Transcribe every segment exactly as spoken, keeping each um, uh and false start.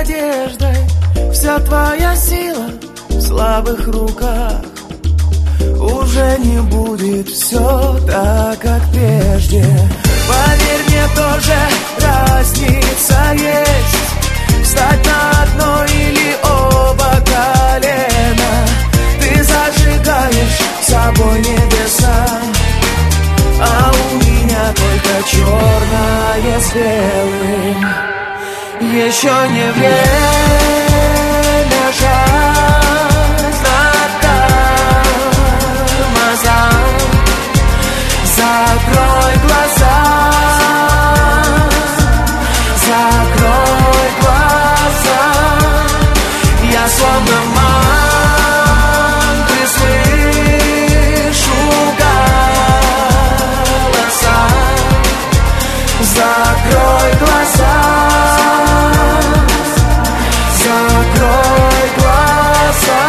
надеждой. Вся твоя сила в слабых руках. Уже не будет все так, как прежде. Поверь, мне тоже разница есть. Встать на одно или оба колена. Ты зажигаешь собой небеса, а у меня только черное с белым. Еще не время жать на тормозах. Закрой глаза, закрой глаза. Я словно мантры слышу голоса. Закрой глаза, закрой глаза.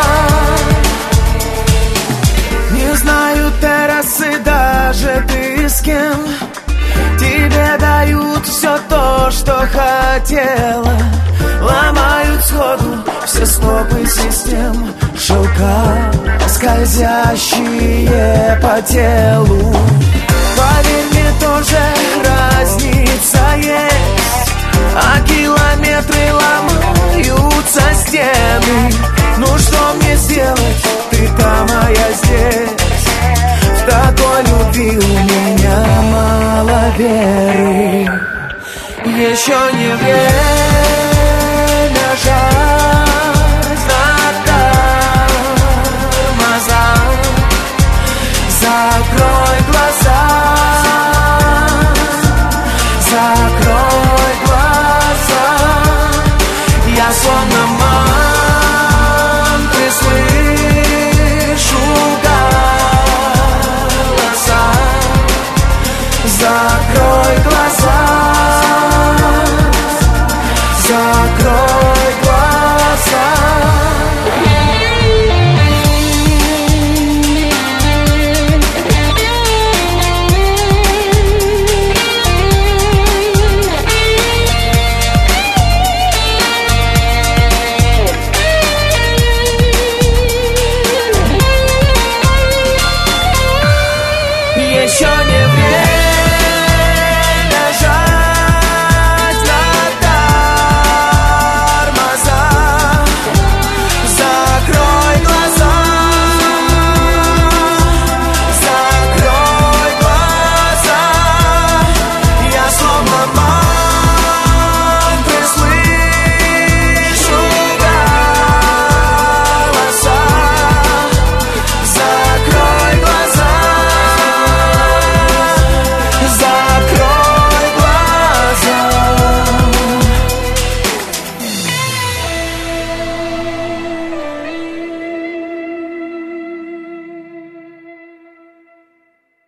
Не знаю террасы даже ты с кем. Тебе дают все то, что хотела. Ломают сходу все стопы систем. Шелка, скользящие по телу. Поверь, мне тоже разница есть. А километры ломаются стены. Ну что мне сделать? Ты там, а я здесь. В такой любви у меня мало веры. Еще не время